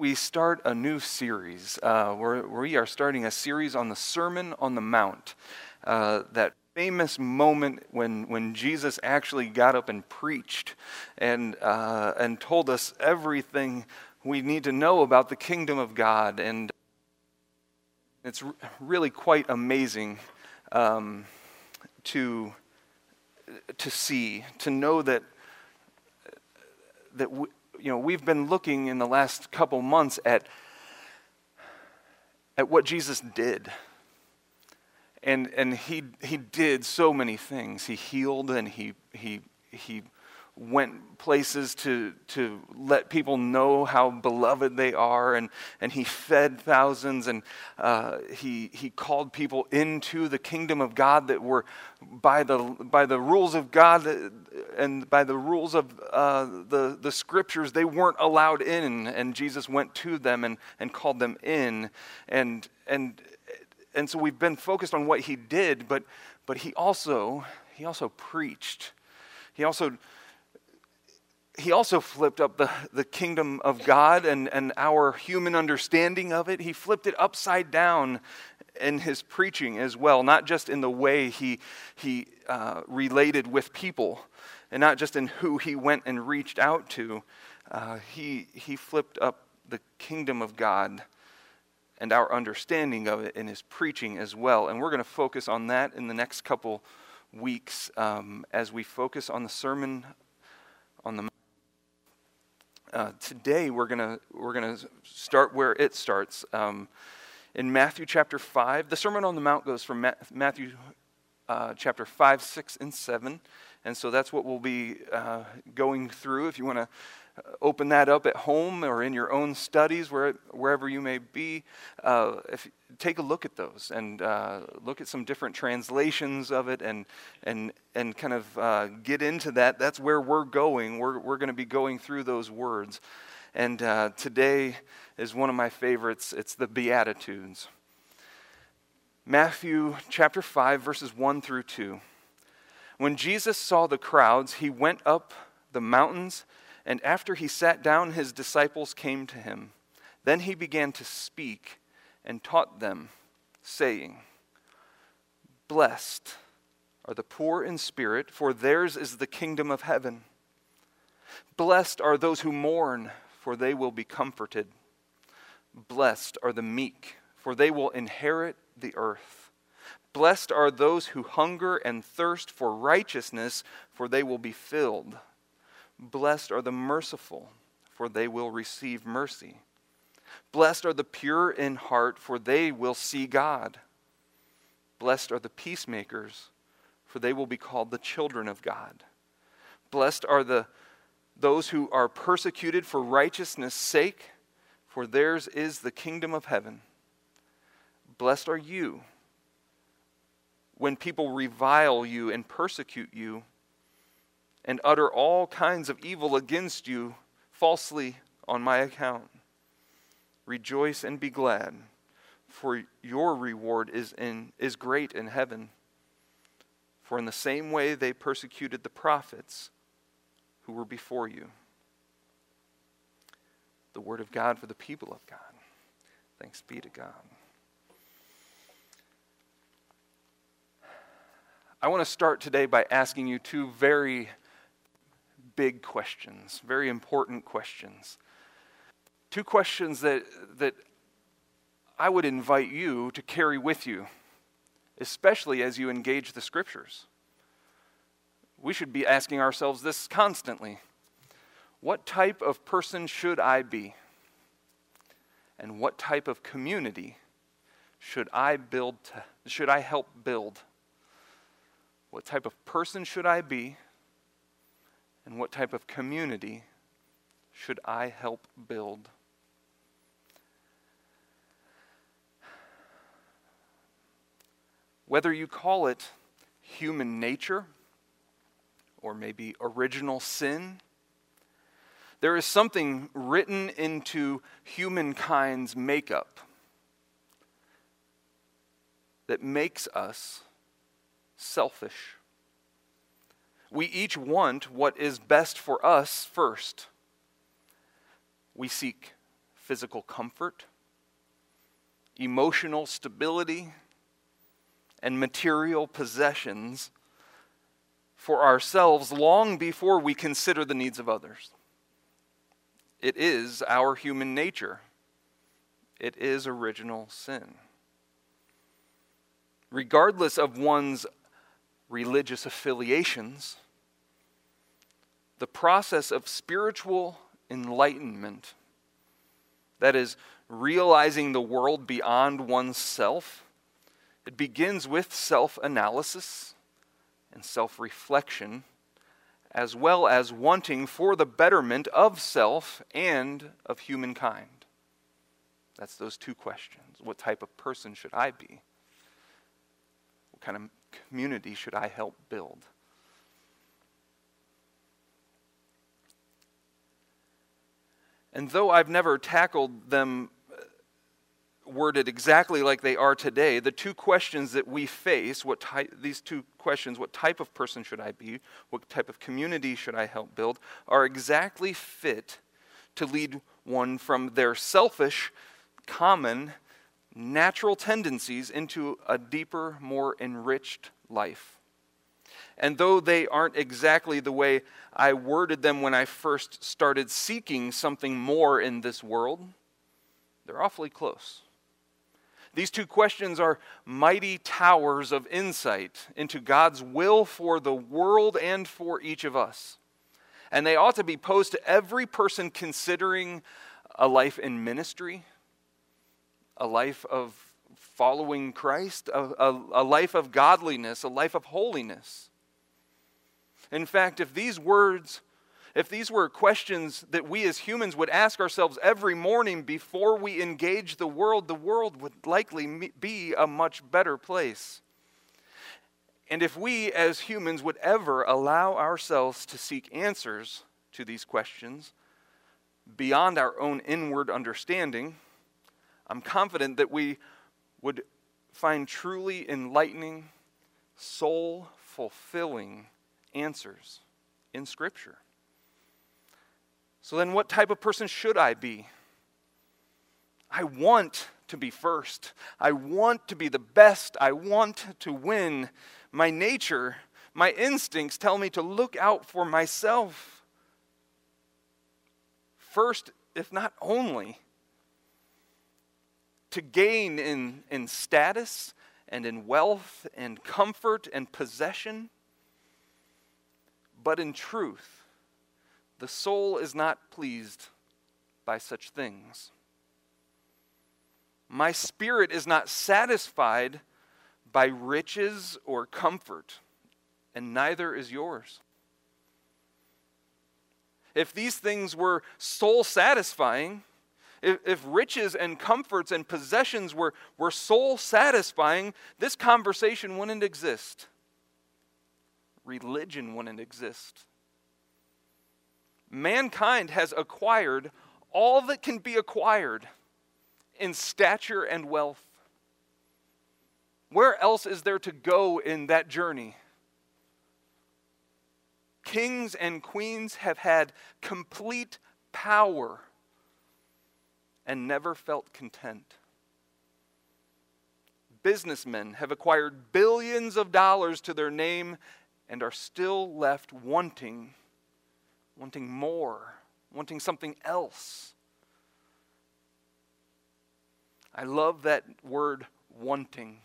we start a new series. We are starting a series on the Sermon on the Mount, that famous moment when Jesus actually got up and preached and told us everything we need to know about the kingdom of God. And it's really quite amazing to see, to know that we've been looking in the last couple months at what Jesus did. And he did so many things. He healed, and he went places to let people know how beloved they are, and he fed thousands, and he called people into the kingdom of God that were by the rules of God and by the rules of the scriptures, they weren't allowed in, and Jesus went to them and called them in, and so we've been focused on what he did, but he also preached. He also flipped up the kingdom of God and our human understanding of it. He flipped it upside down in his preaching as well, not just in the way he related with people, and not just in who he went and reached out to. He flipped up the kingdom of God and our understanding of it in his preaching as well. And we're going to focus on that in the next couple weeks as we focus on the Sermon on the Mount. Today we're gonna start where it starts in Matthew chapter 5. The Sermon on the Mount goes from Matthew chapter 5, 6, and 7, and so that's what we'll be going through. If you want to open that up at home or in your own studies, wherever you may be, take a look at those and look at some different translations of it and kind of get into that. That's where we're going. We're going to be going through those words. And today is one of my favorites. It's the Beatitudes. Matthew chapter 5, verses 1 through 2. When Jesus saw the crowds, he went up the mountains, and after he sat down, his disciples came to him. Then he began to speak and taught them, saying, "Blessed are the poor in spirit, for theirs is the kingdom of heaven. Blessed are those who mourn, for they will be comforted. Blessed are the meek, for they will inherit the earth. Blessed are those who hunger and thirst for righteousness, for they will be filled. Blessed are the merciful, for they will receive mercy. Blessed are the pure in heart, for they will see God. Blessed are the peacemakers, for they will be called the children of God. Blessed are those who are persecuted for righteousness' sake, for theirs is the kingdom of heaven. Blessed are you when people revile you and persecute you and utter all kinds of evil against you falsely on my account. Rejoice and be glad, for your reward is great in heaven. For in the same way they persecuted the prophets who were before you." The word of God for the people of God. Thanks be to God. I want to start today by asking you two very big questions, very important questions. Two questions that I would invite you to carry with you, especially as you engage the scriptures. We should be asking ourselves this constantly. What type of person should I be? And what type of community should I help build? What type of person should I be? And what type of community should I help build? Whether you call it human nature or maybe original sin, there is something written into humankind's makeup that makes us selfish. We each want what is best for us first. We seek physical comfort, emotional stability, and material possessions for ourselves long before we consider the needs of others. It is our human nature. It is original sin. Regardless of one's religious affiliations, the process of spiritual enlightenment, that is, realizing the world beyond oneself, it begins with self-analysis and self-reflection, as well as wanting for the betterment of self and of humankind. That's those two questions. What type of person should I be? What kind of community should I help build? And though I've never tackled them worded exactly like they are today, the two questions that we face, these two questions, what type of person should I be, what type of community should I help build, are exactly fit to lead one from their selfish, common, natural tendencies into a deeper, more enriched life. And though they aren't exactly the way I worded them when I first started seeking something more in this world, they're awfully close. These two questions are mighty towers of insight into God's will for the world and for each of us. And they ought to be posed to every person considering a life in ministry, a life of following Christ, a life of godliness, a life of holiness. In fact, if these were questions that we as humans would ask ourselves every morning before we engage the world would likely be a much better place. And if we as humans would ever allow ourselves to seek answers to these questions beyond our own inward understanding, I'm confident that we would find truly enlightening, soul-fulfilling answers in Scripture. So then what type of person should I be? I want to be first. I want to be the best. I want to win. My nature, my instincts tell me to look out for myself first, if not only, to gain in status and in wealth and comfort and possession. But in truth, the soul is not pleased by such things. My spirit is not satisfied by riches or comfort, and neither is yours. If these things were soul satisfying, if riches and comforts and possessions were soul satisfying, this conversation wouldn't exist. Religion wouldn't exist. Mankind has acquired all that can be acquired in stature and wealth. Where else is there to go in that journey? Kings and queens have had complete power and never felt content. Businessmen have acquired billions of dollars to their name and are still left wanting more, wanting something else. I love that word, wanting.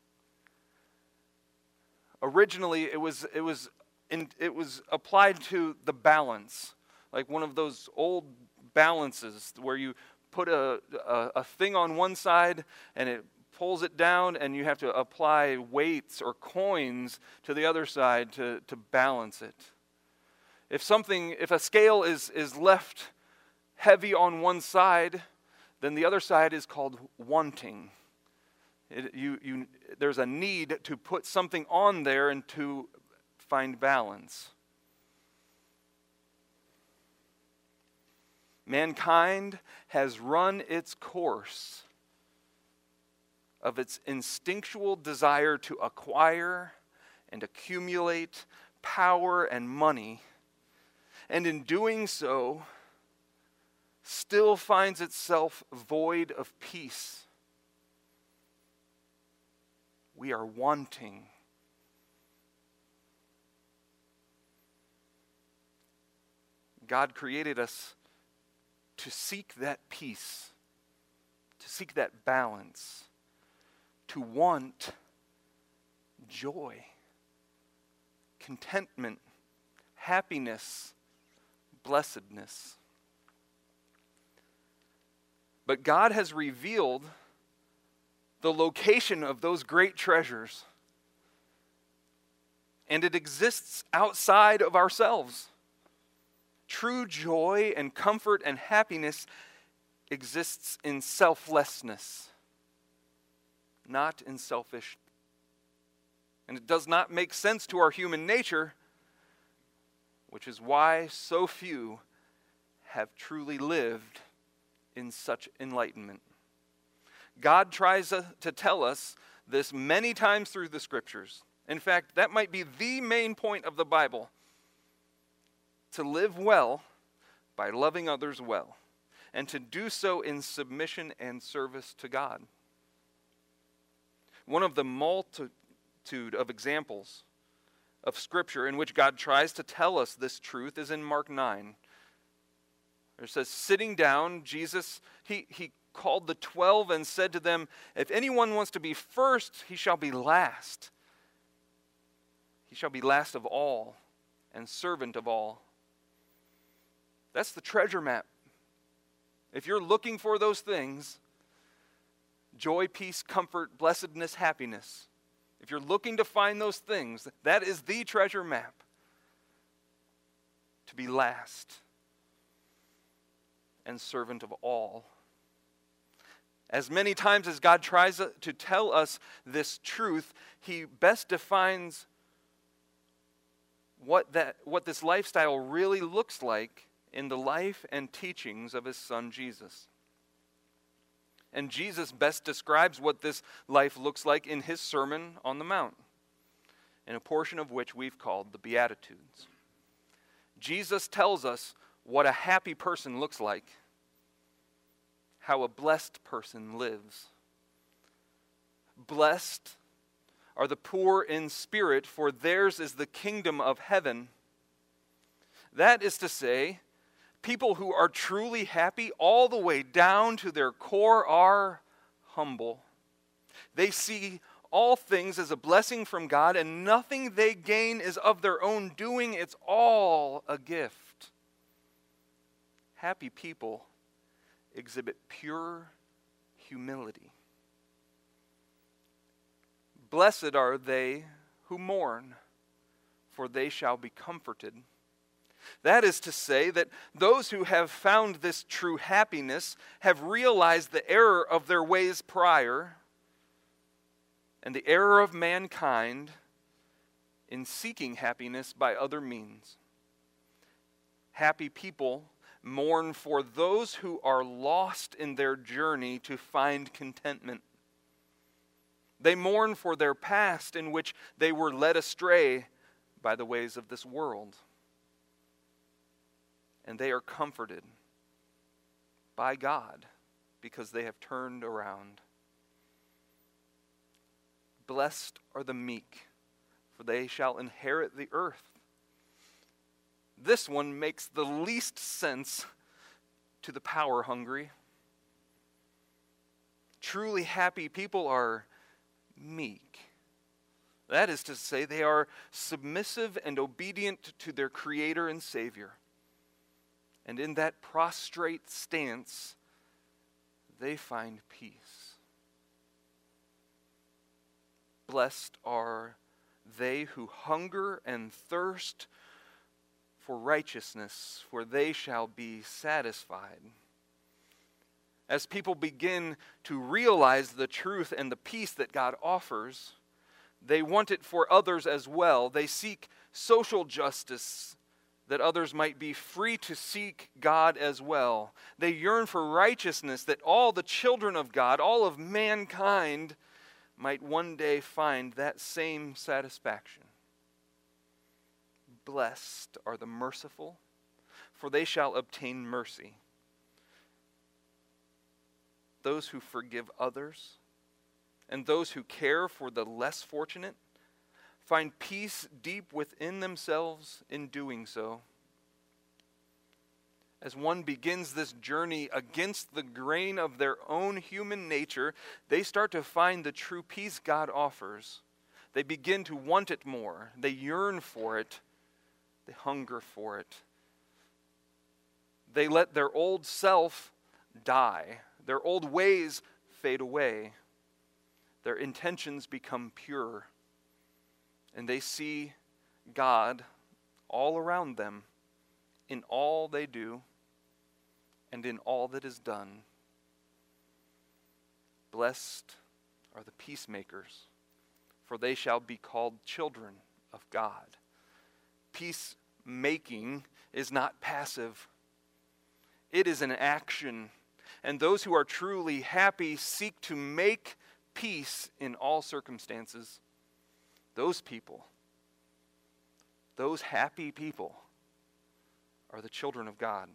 Originally, it was applied to the balance, like one of those old balances where you put a thing on one side and it pulls it down, and you have to apply weights or coins to the other side to balance it. If a scale is left heavy on one side, then the other side is called wanting. There's a need to put something on there and to find balance. Mankind has run its course of its instinctual desire to acquire and accumulate power and money, and in doing so, still finds itself void of peace. We are wanting. God created us to seek that peace, to seek that balance, to want joy, contentment, happiness, blessedness. But God has revealed the location of those great treasures, and it exists outside of ourselves. True joy and comfort and happiness exists in selflessness, not in selfishness. And it does not make sense to our human nature, which is why so few have truly lived in such enlightenment. God tries to tell us this many times through the Scriptures. In fact, that might be the main point of the Bible. To live well by loving others well, and to do so in submission and service to God. One of the multitude of examples of Scripture in which God tries to tell us this truth is in Mark 9. It says, sitting down, Jesus, he called the 12 and said to them, if anyone wants to be first, he shall be last. He shall be last of all and servant of all. That's the treasure map. If you're looking for those things, joy, peace, comfort, blessedness, happiness, if you're looking to find those things, that is the treasure map. To be last and servant of all. As many times as God tries to tell us this truth, He best defines what this lifestyle really looks like in the life and teachings of His Son Jesus. And Jesus best describes what this life looks like in His Sermon on the Mount, in a portion of which we've called the Beatitudes. Jesus tells us what a happy person looks like, how a blessed person lives. Blessed are the poor in spirit, for theirs is the kingdom of heaven. That is to say, people who are truly happy all the way down to their core are humble. They see all things as a blessing from God, and nothing they gain is of their own doing. It's all a gift. Happy people exhibit pure humility. Blessed are they who mourn, for they shall be comforted. That is to say that those who have found this true happiness have realized the error of their ways prior and the error of mankind in seeking happiness by other means. Happy people mourn for those who are lost in their journey to find contentment. They mourn for their past in which they were led astray by the ways of this world. And they are comforted by God because they have turned around. Blessed are the meek, for they shall inherit the earth. This one makes the least sense to the power hungry. Truly happy people are meek. That is to say, they are submissive and obedient to their Creator and Savior. And in that prostrate stance, they find peace. Blessed are they who hunger and thirst for righteousness, for they shall be satisfied. As people begin to realize the truth and the peace that God offers, they want it for others as well. They seek social justice, that others might be free to seek God as well. They yearn for righteousness, that all the children of God, all of mankind, might one day find that same satisfaction. Blessed are the merciful, for they shall obtain mercy. those who forgive others, and those who care for the less fortunate find peace deep within themselves in doing so. As one begins this journey against the grain of their own human nature, they start to find the true peace God offers. They begin to want it more. They yearn for it. They hunger for it. They let their old self die. Their old ways fade away. Their intentions become pure. And they see God all around them in all they do and in all that is done. Blessed are the peacemakers, for they shall be called children of God. Peacemaking is not passive. It is an action. And those who are truly happy seek to make peace in all circumstances. Those people, those happy people, are the children of God.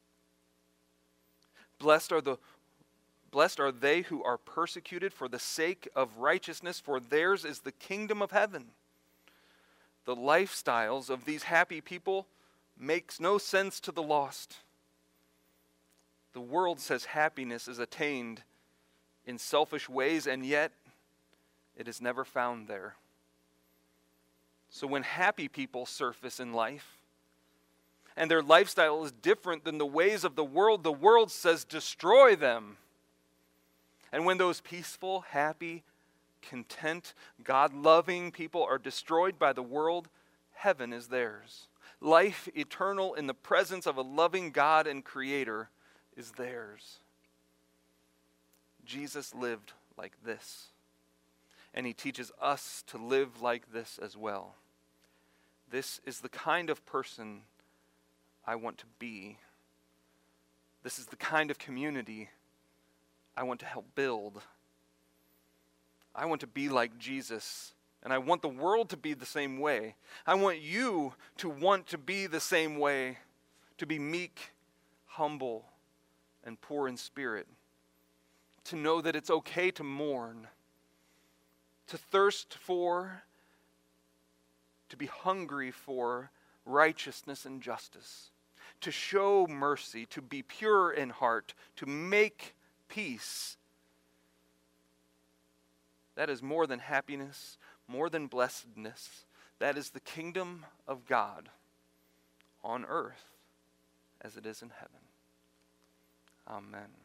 Blessed are they who are persecuted for the sake of righteousness, for theirs is the kingdom of heaven. The lifestyles of these happy people makes no sense to the lost. The world says happiness is attained in selfish ways, and yet it is never found there. So when happy people surface in life, and their lifestyle is different than the ways of the world says destroy them. And when those peaceful, happy, content, God-loving people are destroyed by the world, heaven is theirs. Life eternal in the presence of a loving God and Creator is theirs. Jesus lived like this, and he teaches us to live like this as well. This is the kind of person I want to be. This is the kind of community I want to help build. I want to be like Jesus, and I want the world to be the same way. I want you to want to be the same way, to be meek, humble, and poor in spirit, to know that it's okay to mourn, to thirst for, to be hungry for righteousness and justice, to show mercy, to be pure in heart, to make peace. That is more than happiness, more than blessedness. That is the kingdom of God on earth as it is in heaven. Amen.